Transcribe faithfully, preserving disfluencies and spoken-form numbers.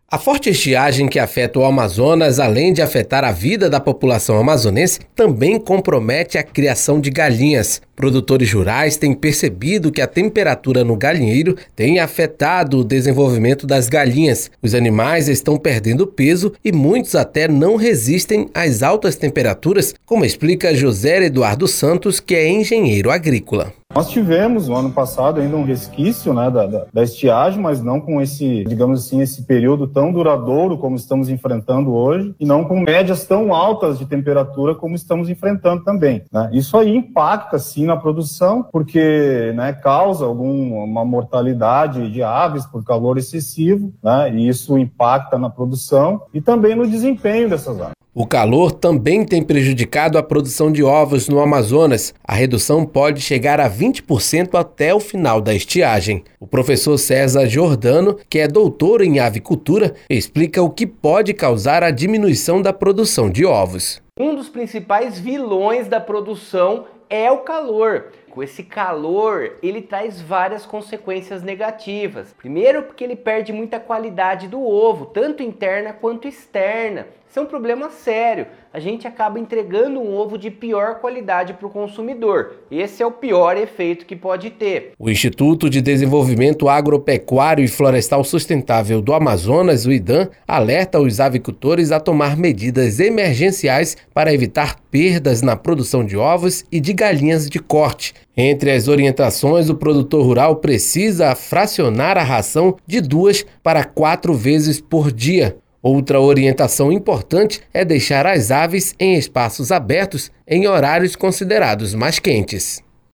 A forte estiagem que afeta o Amazonas, além de afetar a vida da população amazonense, também compromete a criação de galinhas. Produtores rurais têm percebido que a temperatura no galinheiro tem afetado o desenvolvimento das galinhas. Os animais estão perdendo peso e muitos até não resistem às altas temperaturas, como explica José Eduardo Santos, que é engenheiro agrícola. Nós tivemos no ano passado ainda um resquício, né, da, da, da estiagem, mas não com esse, digamos assim, esse período tão duradouro como estamos enfrentando hoje e não com médias tão altas de temperatura como estamos enfrentando também, né? Isso aí impacta sim na produção, porque, né, causa alguma mortalidade de aves por calor excessivo, né, e isso impacta na produção e também no desempenho dessas aves. O calor também tem prejudicado a produção de ovos no Amazonas. A redução pode chegar a vinte por cento até o final da estiagem. O professor César Giordano, que é doutor em avicultura, explica o que pode causar a diminuição da produção de ovos. Um dos principais vilões da produção é o calor. Com esse calor, ele traz várias consequências negativas. Primeiro, porque ele perde muita qualidade do ovo, tanto interna quanto externa. Isso é um problema sério. A gente acaba entregando um ovo de pior qualidade para o consumidor. Esse é o pior efeito que pode ter. O Instituto de Desenvolvimento Agropecuário e Florestal Sustentável do Amazonas, o IDAM, alerta os avicultores a tomar medidas emergenciais para evitar perdas na produção de ovos e de galinhas de corte. Entre as orientações, o produtor rural precisa fracionar a ração de duas para quatro vezes por dia. Outra orientação importante é deixar as aves em espaços abertos em horários considerados mais quentes.